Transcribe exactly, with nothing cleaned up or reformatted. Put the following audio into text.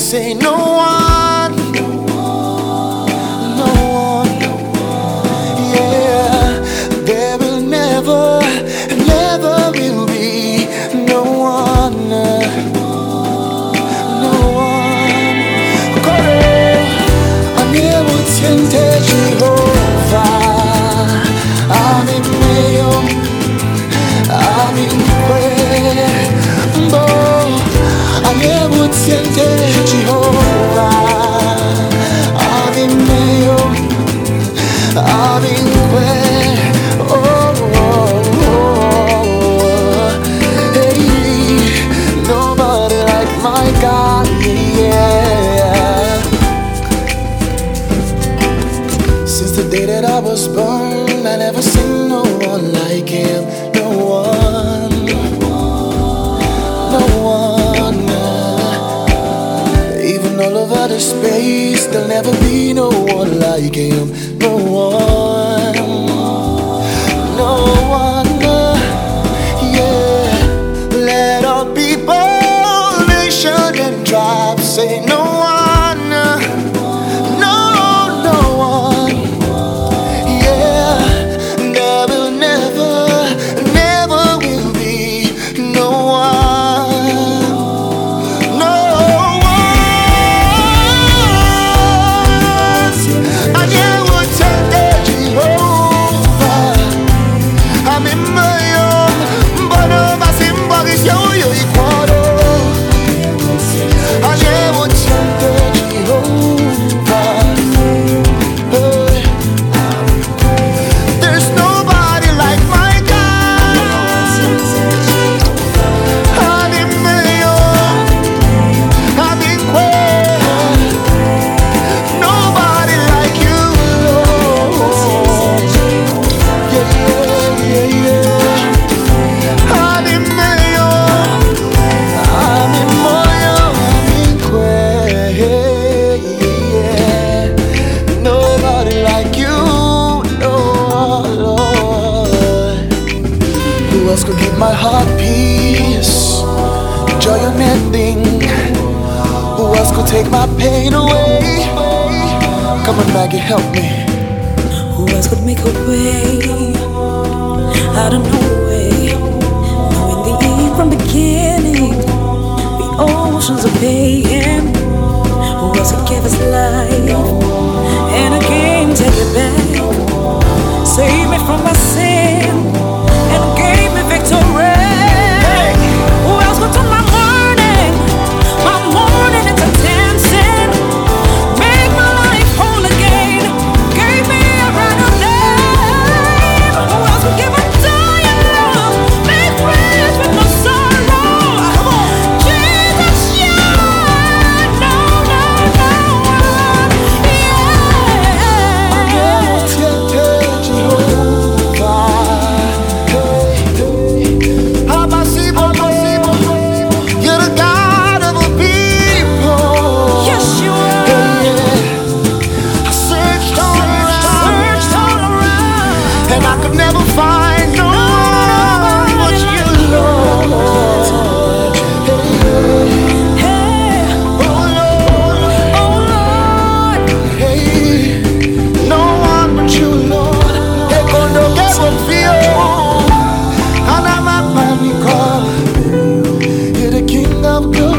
say no one, no one, yeah. There will never, never will be no one, no one. Kore anyewutiente Jehovah, amin meyo, amin kwe. Anyewutiente Jehovah, Avimeyo, Avimkwe, oh, oh, oh, hey, nobody like my God, yeah. Since the day that I was born, I never seen no one like Him, no one, no one. All over the space, there'll never be no one like Him. No one, no one, yeah. Let all people, nation and tribes say no one, no, no one, yeah. There will never, never will be no one. Who else could give my heart peace, joy unending? Who else could take my pain away? Come on, Maggie, help me. Who else could make a way out of no way, knowing the end from beginning, the oceans are paying? Who else could give us life and again take it back, save me from my sin and gave me victory? Hey. Who else could turn my morning, my morning into dancing, make my life whole again, gave me a brand new name? Who else could give a dying love, make friends with my sorrow? Come on, Jesus, yeah, no, no, no one, never find no one but you, Lord. Hey, oh Lord, oh Lord. Hey, no one but you, Lord. Hey, cuando que confío, and I'm a panic. You're the King of glory.